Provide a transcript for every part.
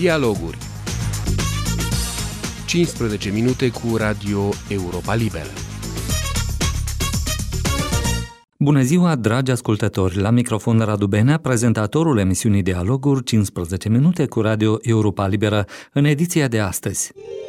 Dialoguri. 15 minute cu Radio Europa Liberă. Bună ziua, dragi ascultători! La microfon Radu Benea, prezentatorul emisiunii Dialoguri 15 minute cu Radio Europa Liberă, în ediția de astăzi.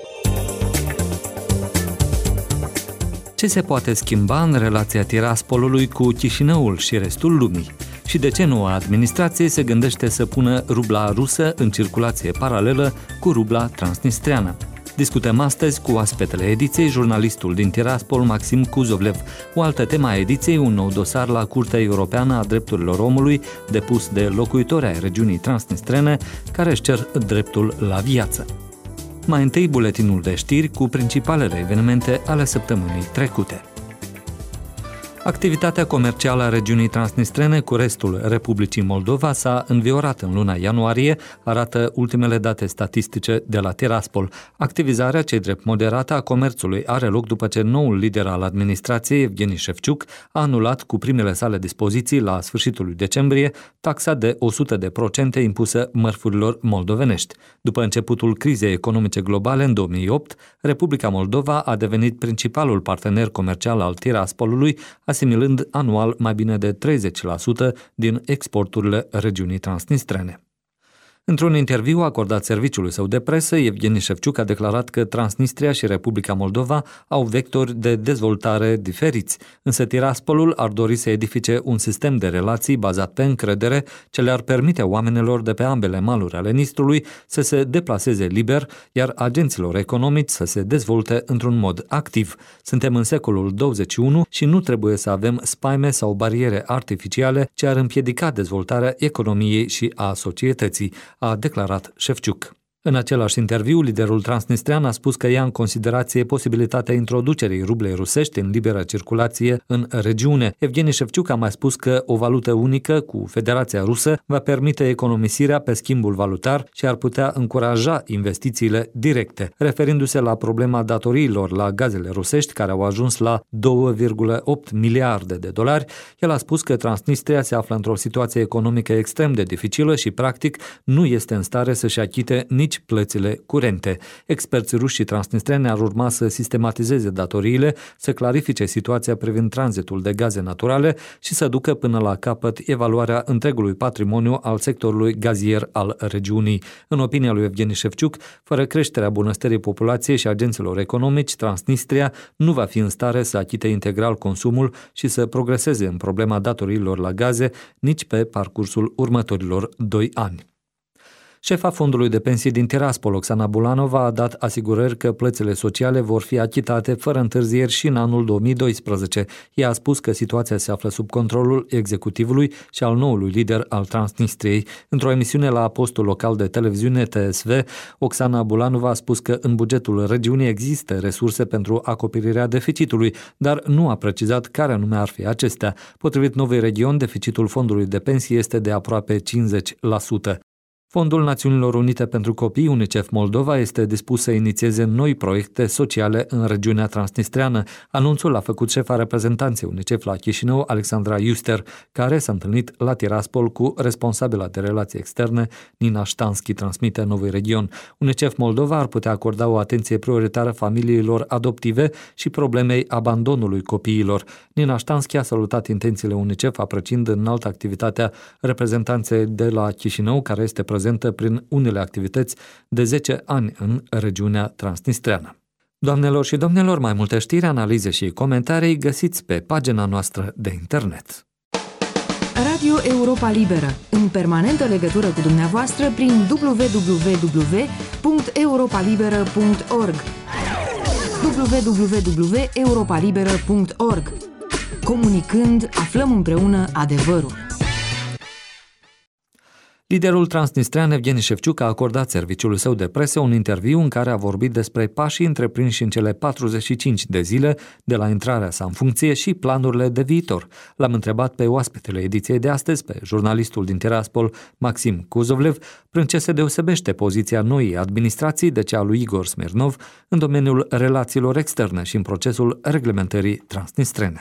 Ce se poate schimba în relația Tiraspolului cu Chișinăul și restul lumii? Și de ce noua administrație se gândește să pună rubla rusă în circulație paralelă cu rubla transnistreană? Discutăm astăzi cu oaspetele ediției, jurnalistul din Tiraspol, Maxim Kuzovlev. O altă temă a ediției, un nou dosar la Curtea Europeană a Drepturilor Omului, depus de locuitori ai regiunii transnistrene, care își cer dreptul la viață. Mai întâi, buletinul de știri cu principalele evenimente ale săptămânii trecute. Activitatea comercială a regiunii transnistrene cu restul Republicii Moldova s-a înviorat în luna ianuarie, arată ultimele date statistice de la Tiraspol. Activizarea cei drept moderată a comerțului are loc după ce noul lider al administrației, Evgeni Șefciuc, a anulat cu primele sale dispoziții la sfârșitul lui decembrie taxa de 100% impusă mărfurilor moldovenești. După începutul crizei economice globale în 2008, Republica Moldova a devenit principalul partener comercial al Tiraspolului, asimilând anual mai bine de 30% din exporturile regiunii transnistrene. Într-un interviu acordat serviciului său de presă, Evgeni Șefciuc a declarat că Transnistria și Republica Moldova au vectori de dezvoltare diferiți, însă Tiraspolul ar dori să edifice un sistem de relații bazat pe încredere ce le-ar permite oamenilor de pe ambele maluri ale Nistrului să se deplaseze liber, iar agenților economici să se dezvolte într-un mod activ. Suntem în secolul 21 și nu trebuie să avem spaime sau bariere artificiale ce ar împiedica dezvoltarea economiei și a societății, a declarat Șefciuc. În același interviu, liderul transnistrean a spus că ia în considerație posibilitatea introducerii rublei rusești în liberă circulație în regiune. Evgeni Șefciuc a mai spus că o valută unică cu Federația Rusă va permite economisirea pe schimbul valutar și ar putea încuraja investițiile directe. Referindu-se la problema datoriilor la gazele rusești, care au ajuns la 2,8 miliarde de dolari, el a spus că Transnistria se află într-o situație economică extrem de dificilă și, practic, nu este în stare să-și achite nici plățile curente. Experții ruși și transnistreni ar urma să sistematizeze datoriile, să clarifice situația privind tranzitul de gaze naturale și să ducă până la capăt evaluarea întregului patrimoniu al sectorului gazier al regiunii. În opinia lui Evgeni Șefciuc, fără creșterea bunăstării populației și agenților economici, Transnistria nu va fi în stare să achite integral consumul și să progreseze în problema datoriilor la gaze nici pe parcursul următorilor 2 ani. Șefa fondului de pensii din Tiraspol, Oksana Bulanova, a dat asigurări că plățile sociale vor fi achitate fără întârzieri și în anul 2012. Ea a spus că situația se află sub controlul executivului și al noului lider al Transnistriei. Într-o emisiune la postul local de televiziune TSV, Oksana Bulanova a spus că în bugetul regiunii există resurse pentru acoperirea deficitului, dar nu a precizat care anume ar fi acestea. Potrivit Novei Region, deficitul fondului de pensii este de aproape 50%. Fondul Națiunilor Unite pentru Copii, UNICEF Moldova, este dispus să inițieze noi proiecte sociale în regiunea transnistreană. Anunțul l-a făcut șefa reprezentanței UNICEF la Chișinău, Alexandra Iuster, care s-a întâlnit la Tiraspol cu responsabila de relații externe, Nina Ștanski, transmite Novui Region. UNICEF Moldova ar putea acorda o atenție prioritară familiilor adoptive și problemei abandonului copiilor. Nina Ștanski a salutat intențiile UNICEF, apreciind înaltă activitatea reprezentanței de la Chișinău, care este prezentă prin unele activități de 10 ani în regiunea transnistreană. Doamnelor și domnilor, mai multe știri, analize și comentarii găsiți pe pagina noastră de internet. Radio Europa Liberă, în permanentă legătură cu dumneavoastră prin www.europalibera.org www.europalibera.org. Comunicând, aflăm împreună adevărul. Liderul transnistrean Evgeni Șefciuc a acordat serviciului său de presă un interviu în care a vorbit despre pașii întreprinși în cele 45 de zile de la intrarea sa în funcție și planurile de viitor. L-am întrebat pe oaspetele ediției de astăzi, pe jurnalistul din Tiraspol, Maxim Kuzovlev, prin ce se deosebește poziția noii administrații de cea lui Igor Smirnov în domeniul relațiilor externe și în procesul reglementării transnistrene.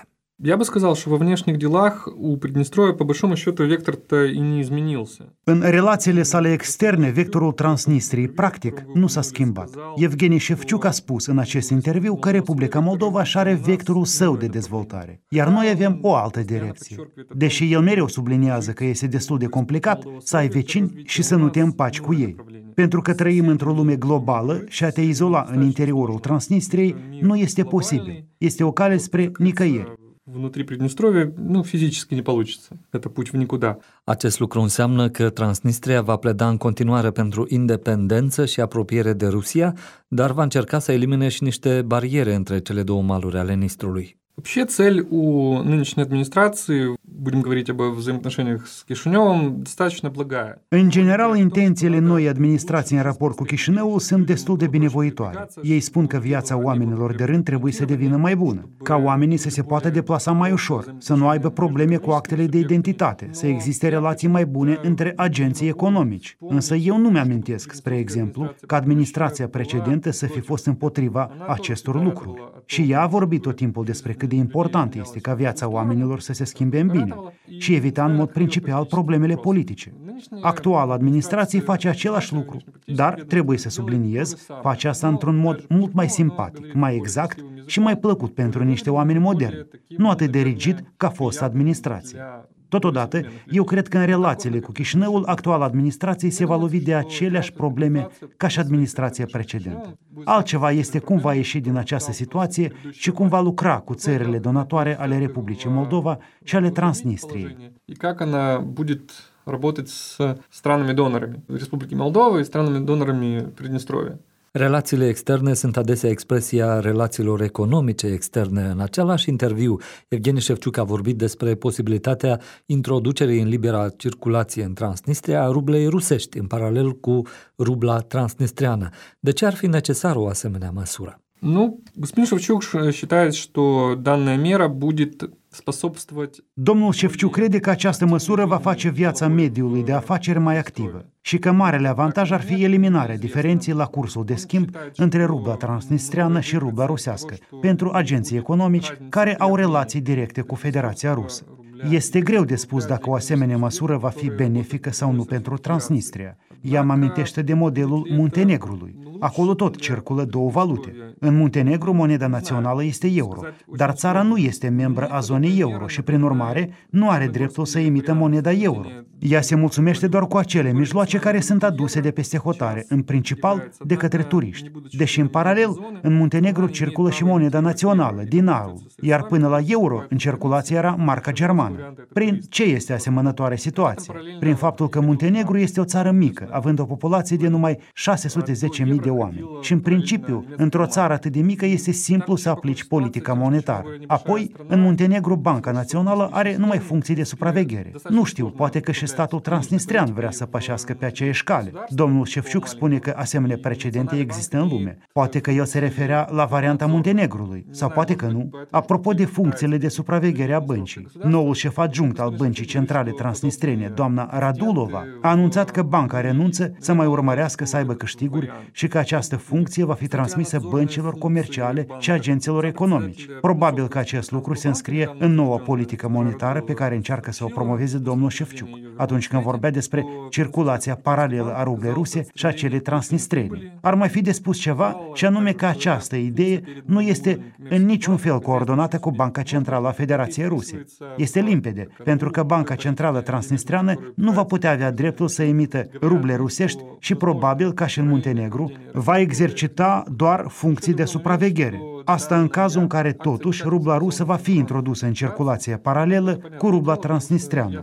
Я бы сказал, что во внешних делах у Приднестровья, по большому счету, вектор-то и не изменился. În relațiile sale externe, vectorul Transnistriei, practic, nu s-a schimbat. Evgeni Șefciuc a spus în acest interviu că Republica Moldova își are vectorul său de dezvoltare, iar noi avem o altă direcție. Deși el mereu subliniază că este destul de complicat să ai vecini și să nu te împaci cu ei. Pentru că trăim într-o lume globală și a te izola în interiorul Transnistriei nu este posibil. Este o cale spre nicăieri. Внутри Приднестровья, физически не получится. Это путь в никуда. Acest lucru înseamnă că Transnistria va pleda în continuare pentru independență și apropiere de Rusia, dar va încerca să elimine și niște bariere între cele două maluri ale Nistrului. Вообще цель у нынешней администрации, будем говорить об взаимоотношениях с Кишиневым, достаточно благая. În general, intențiile noii administrații în raport cu Chișinăul sunt destul de binevoitoare. Ei spun că viața oamenilor de rând trebuie să devină mai bună, ca oamenii să se poată deplasa mai ușor, să nu aibă probleme cu actele de identitate, să existe relații mai bune între agenții economici. Însă eu nu mi-amintesc, spre exemplu, că administrația precedentă să fi fost împotriva acestor lucruri. Și ea a vorbit tot timpul despre cât de important este ca viața oamenilor să se schimbe în bine și evita în mod principal problemele politice. Actuala administrație face același lucru, dar, trebuie să subliniez, face asta într-un mod mult mai simpatic, mai exact și mai plăcut pentru niște oameni moderni, nu atât de rigid ca fosta administrație. Totodată, eu cred că în relațiile cu Chișinăul, actuala administrație se va lovi de aceleași probleme ca și administrația precedentă. Altceva este cum va ieși din această situație și cum va lucra cu țările donatoare ale Republicii Moldova și ale Transnistriei. И как она будет работать с странами-донорами Республики Молдова и странами-донорами Приднестровья. Relațiile externe sunt adesea expresia relațiilor economice externe. În același interviu, Evgeni Șefciuc a vorbit despre posibilitatea introducerii în libera circulație în Transnistria a rublei rusești, în paralel cu rubla transnistriană. De ce ar fi necesară o asemenea măsură? Господин Шевчук считает, что данная мера будет способствовать. Domnul Șefciuc crede că această măsură va face viața mediului de afaceri mai activă și că marele avantaj ar fi eliminarea diferenței la cursul de schimb între rubla transnistriană și rubla rusească pentru agenții economici care au relații directe cu Federația Rusă. Este greu de spus dacă o asemenea măsură va fi benefică sau nu pentru Transnistria. Ea mă amintește de modelul Muntenegrului. Acolo tot circulă două valute. În Muntenegru, moneda națională este euro, dar țara nu este membră a zonei euro și, prin urmare, nu are dreptul să emită moneda euro. Ea se mulțumește doar cu acele mijloace care sunt aduse de peste hotare, în principal de către turiști. Deși, în paralel, în Muntenegru circulă și moneda națională, dinarul, iar până la euro, în circulație era marca germană. Prin ce este asemănătoare situație? Prin faptul că Muntenegru este o țară mică, având o populație de numai 610.000 de oameni. Și, în principiu, într-o țară atât de mică este simplu să aplici politica monetară. Apoi, în Muntenegru, Banca Națională are numai funcții de supraveghere. Nu știu, poate că și statul transnistrian vrea să pășească pe aceeași cale. Domnul Șefciuc spune că asemenea precedente există în lume. Poate că el se referea la varianta Muntenegrului, sau poate că nu. Apropo de funcțiile de supraveghere a băncii, noul șef adjunct al Băncii Centrale Transnistrene, doamna Radulova, a anunțat că banca renunță să mai urmărească să aibă câștiguri și că această funcție va fi transmisă băncilor comerciale și agenților economici. Probabil că acest lucru se înscrie în noua politică monetară pe care încearcă să o promoveze domnul Șefciuc, atunci când vorbea despre circulația paralelă a rublei ruse și a celei transnistrene. Ar mai fi de spus ceva, și anume că această idee nu este în niciun fel coordonată cu Banca Centrală a Federației Ruse. Este limpede, pentru că Banca Centrală Transnistreană nu va putea avea dreptul să emită ruble rusești și probabil, ca și în Muntenegru, va exercita doar funcții de supraveghere. Asta în cazul în care totuși rubla rusă va fi introdusă în circulație paralelă cu rubla transnistreană.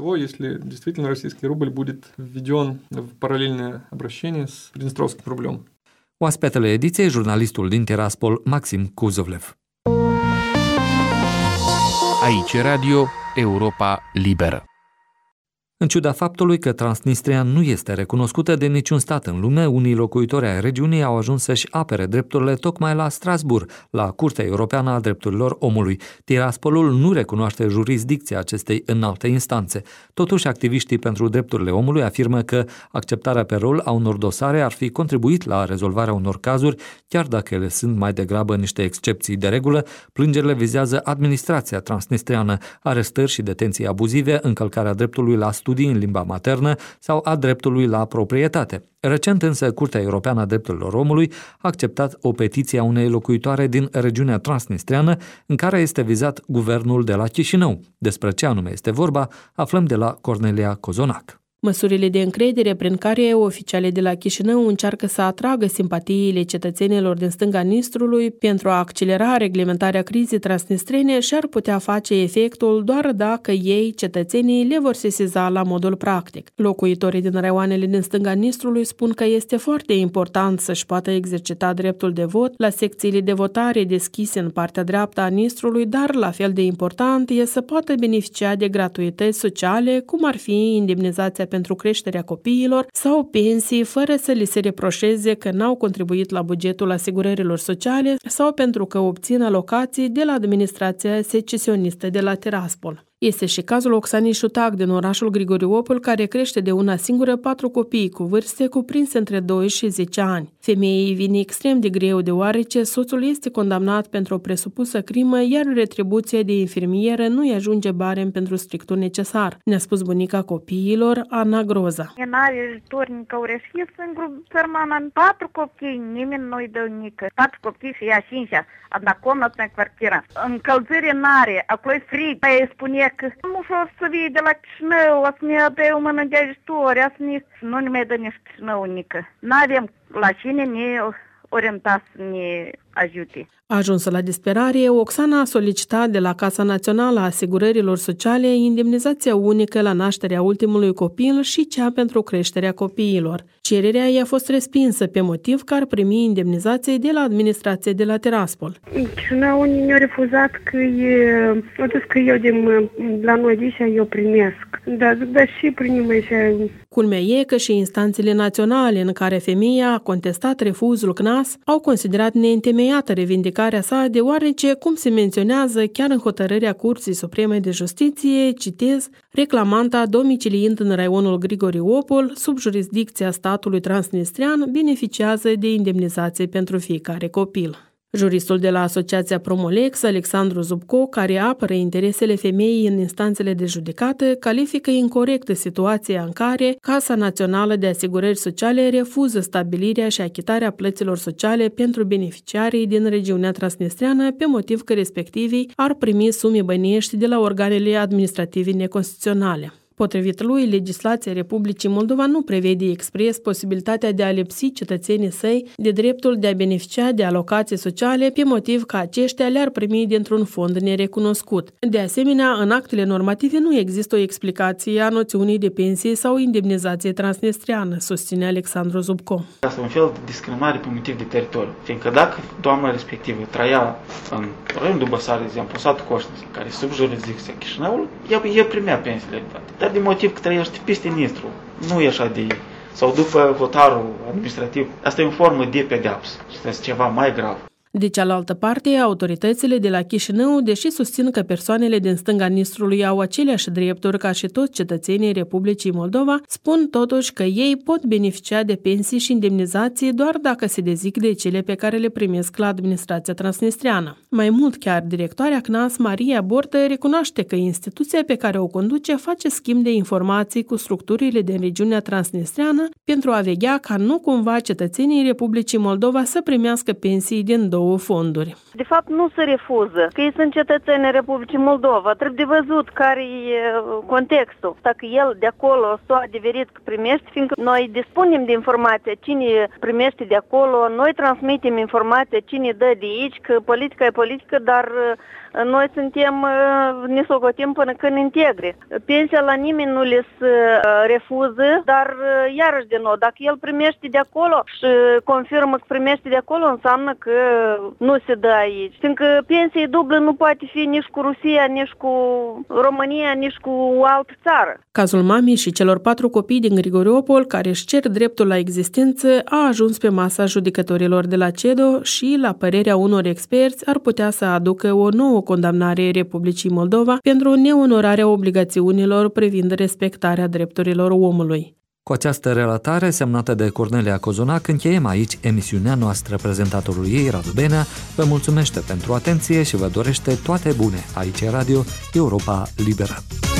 Oaspetele ediției, jurnalistul din Tiraspol, Maxim Kuzovlev. Aici Radio Europa Liberă. În ciuda faptului că Transnistria nu este recunoscută de niciun stat în lume, unii locuitori ai regiunii au ajuns să-și apere drepturile tocmai la Strasbourg, la Curtea Europeană a Drepturilor Omului. Tiraspolul nu recunoaște jurisdicția acestei înalte instanțe. Totuși, activiștii pentru drepturile omului afirmă că acceptarea pe rol a unor dosare ar fi contribuit la rezolvarea unor cazuri, chiar dacă ele sunt mai degrabă niște excepții de regulă. Plângerile vizează administrația transnistriană, arestări și detenții abuzive, încălcarea dreptului la studii în limba maternă sau a dreptului la proprietate. Recent însă, Curtea Europeană a Drepturilor Omului a acceptat o petiție a unei locuitoare din regiunea transnistriană în care este vizat guvernul de la Chișinău. Despre ce anume este vorba, aflăm de la Cornelia Cozonac. Măsurile de încredere prin care oficialii de la Chișinău încearcă să atragă simpatiile cetățenilor din stânga Nistrului pentru a accelera reglementarea crizei transnistrene și-ar putea face efectul doar dacă ei, cetățenii, le vor sesiza la modul practic. Locuitorii din raioanele din stânga Nistrului spun că este foarte important să-și poată exercita dreptul de vot la secțiile de votare deschise în partea dreaptă a Nistrului, dar la fel de important e să poată beneficia de gratuități sociale, cum ar fi indemnizația pentru creșterea copiilor sau pensii, fără să li se reproșeze că n-au contribuit la bugetul asigurărilor sociale sau pentru că obțin alocații de la administrația secesionistă de la Tiraspol. Este și cazul Oxanei Șutac din orașul Grigoriopol, care crește de una singură 4 copii cu vârste cuprinse între 2 și 10 ani. Femeii vine extrem de greu deoarece soțul este condamnat pentru o presupusă crimă, iar retribuția de infirmieră nu-i ajunge barem pentru strictul necesar, ne-a spus bunica copiilor, Ana Groza. N-are tornică, au reșit singur țărmana, 4 copii, nimeni nu-i dă nică. 4 copii și ea 5, одна комнатная квартира. Încălzire n-are, acolo e frig. Aia spune că nu ușor să vii de la Chișinău, o să ne dă o mână de ajutor, nu ne mai dă nici Chișinău nică. N-avem la cine ne orienta să ne ajute. Ajunsă la disperare, Oxana a solicitat de la Casa Națională a Asigurărilor Sociale indemnizația unică la nașterea ultimului copil și cea pentru creșterea copiilor. Cererea i-a fost respinsă pe motiv că ar primi indemnizație de la administrație de la Tiraspol. Chișinău ne-a refuzat că eu la noi de aici eu primesc. Dar și primim așa. Culmea e că și instanțele naționale în care femeia a contestat refuzul CNAS au considerat neîntemeiată revindicarea sa, deoarece, cum se menționează chiar în hotărârea Curții Supreme de Justiție, citez, reclamanta domiciliind în raionul Grigoriopol, sub jurisdicția statului transnistrian, beneficiază de indemnizație pentru fiecare copil. Juristul de la Asociația Promolex, Alexandru Zubco, care apără interesele femeii în instanțele de judecată, califică incorectă situația în care Casa Națională de Asigurări Sociale refuză stabilirea și achitarea plăților sociale pentru beneficiarii din regiunea transnistriană pe motiv că respectivii ar primi sume băniești de la organele administrative neconstituționale. Potrivit lui, legislația Republicii Moldova nu prevede expres posibilitatea de a lipsi cetățenii săi de dreptul de a beneficia de alocații sociale pe motiv că aceștia le-ar primi dintr-un fond nerecunoscut. De asemenea, în actele normative nu există o explicație a noțiunii de pensie sau indemnizație transnistriană, susține Alexandru Zubco. Asta e un fel de discriminare pe motiv de teritoriu, fiindcă dacă doamna respectivă trăia în rândul Băsarei, de exemplu, satul Coșniță, care e sub jurisdicția Chișinăului, ea primea pensiile toate. Dar de motiv că trăiești peste Nistru, nu e așa de... sau după hotarul administrativ, asta e o formă de pedeapsă și este ceva mai grav. De cealaltă parte, autoritățile de la Chișinău, deși susțin că persoanele din stânga Nistrului au aceleași drepturi ca și toți cetățenii Republicii Moldova, spun totuși că ei pot beneficia de pensii și indemnizații doar dacă se dezic de cele pe care le primesc la administrația transnistriană. Mai mult, chiar directoarea CNAS, Maria Bortă, recunoaște că instituția pe care o conduce face schimb de informații cu structurile din regiunea transnistriană pentru a veghea ca nu cumva cetățenii Republicii Moldova să primească pensii din două fonduri. De fapt, nu se refuză, că ei sunt cetățenii Republicii Moldova. Trebuie văzut care e contextul. Dacă el de acolo s-a adeverit că primește, fiindcă noi dispunem de informația cine primește de acolo, noi transmitem informația cine dă de aici, că politica e politică, dar noi ne socotim până când integre. Pensia la nimeni nu le refuză, dar iarăși de nou, dacă el primește de acolo și confirmă că primește de acolo, înseamnă că nu se dă aici. Fiindcă pensie dublă nu poate fi nici cu Rusia, nici cu România, nici cu o altă țară. Cazul mamei și celor 4 copii din Grigoriopol care își cer dreptul la existență a ajuns pe masa judecătorilor de la CEDO și, la părerea unor experți, ar putea să aducă o nouă condamnare Republicii Moldova pentru neonorarea obligațiunilor privind respectarea drepturilor omului. Cu această relatare semnată de Cornelia Cozonac încheiem aici emisiunea noastră. Prezentatorul ei, Radu Benea, vă mulțumește pentru atenție și vă dorește toate bune. Aici e Radio Europa Liberă.